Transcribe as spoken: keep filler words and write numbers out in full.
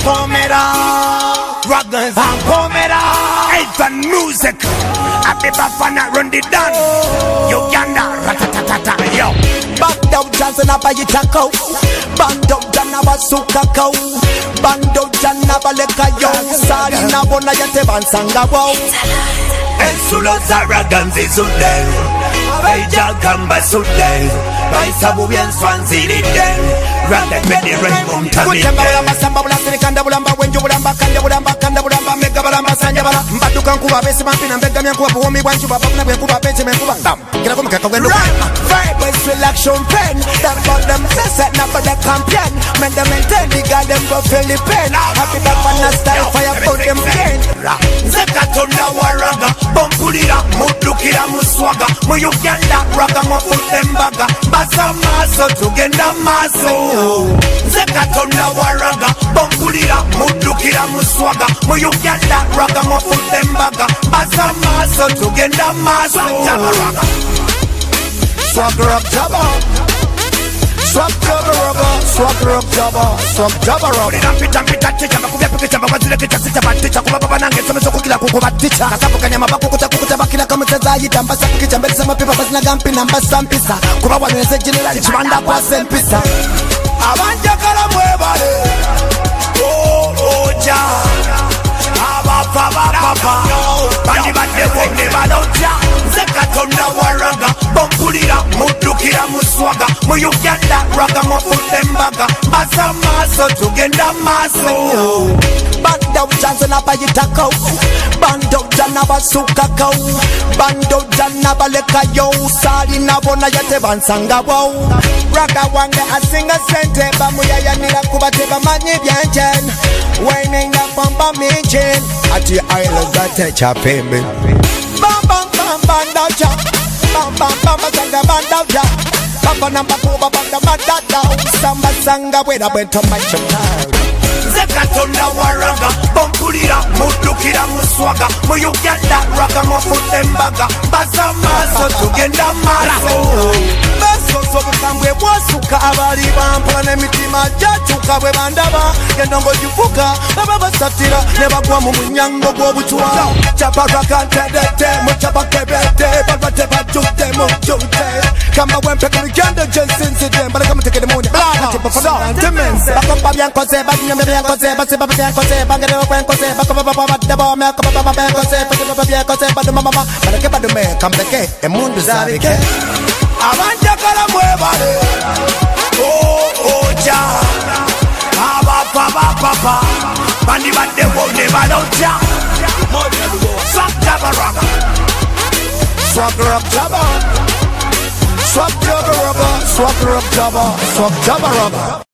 Pomera, Ruggers and Pomera, Elton Music. Happy Bafana run the dance. Uganda, ratatatata, yo. Bando jazana ba yitako, bando jana ba sukako, bando jana ba lekayo, sali na bona yate bansanga wo. Ensulo zaraganzi sudel, Beja gamba sudel, Baisabu bien swanzili del, Randa pedi renmum tamil. Kutamba ulamba samba ulasiri kanda ulamba wenju ulamba kanda ulamba kanda ulamba mega ulamba sanja bala. Mbadu kankuba besi mampina mbega myankuba buomi wanju baba kuna bwenkuba besi menkuba. Dam, kila kumika kwendu. Vibe selection pen, that got them set up for the champion. Men them maintain the god them go Philippine. Happy Bafana style fire put them again. Zekatona waraga, Bompulira, Mudukira Muswaga, Muyuganda, Raga Mofutembaga, Basa Maso, Tugenda Maso. Zekatona waraga, Bompulira, Mudukira Muswaga, Muyuganda, Raga Mofutembaga, Basa Maso, Tugenda Maso. Swagger up jabba, swag jabba rubber, swagger up jabba, swag jabba rubber. Pita pita chicha, bakubia picha, bakubia picha, chicha baticha, kubaba banange, some so kukila kukubaticha. Kasapu kanyama bakukuta kukuta bakila kama tzayi tamba sakukicha mbele sama pipa basina gampi namba sampisa. Kuba wanweze general chibanda kwa sempisa. Abanja kala mwebale, oh oh ja. Aba pa ba pa pa, bandi bande wone balonja. Zekatona waraga, Bompulira, Mudukira Muswaga, Muyuganda, Raga Mofutembaga, Basa Maso, Tugenda Maso. Bando jazana ba yitako, bando jana ba sukako, bando jana ba lekayo, sali na bona yate bansanga wo. Raga wange asinga sente ba muyaya nila kubate ba manyi byenjen. Waining na bamba minjin, ati island zate chapembe. Bam bam bam bando ja, bam bam bam sanga bando ja. Bamba namba kuba banda banda samba sanga weda beto macho. Zekatona waraga, Bompulira, Mudukira Muswaga, Muyuganda, Raga Mofutembaga, Basa Maso, Tugenda Maso. Baso so bukambwe bwasuka abali bampula n'emitima gyatuka bwe bandaba endongo givuga baba basatira ne bagwa mu munyango gw'obutwa kyaparaga ntedete mukyabakebete balwadde bajjudde mujjudde kamba wempeka lugendo gyensinzidde mbalaga mutegere munya bakopa byankoze bazinyamye byankoze basiba byankoze bangerewo kwenkoze bakopa babadde bomeko baba benkoze basiba byankoze badumamama baleke badume kambeke emundu zabike. Abanja kala mwebale, oh oh ja. Aba pa pa pa pa, bandi bande wone balonja. Swag jabba rubber, swagger up jabba, swag jabba rubber, swagger up jabba, swag jabba rubber.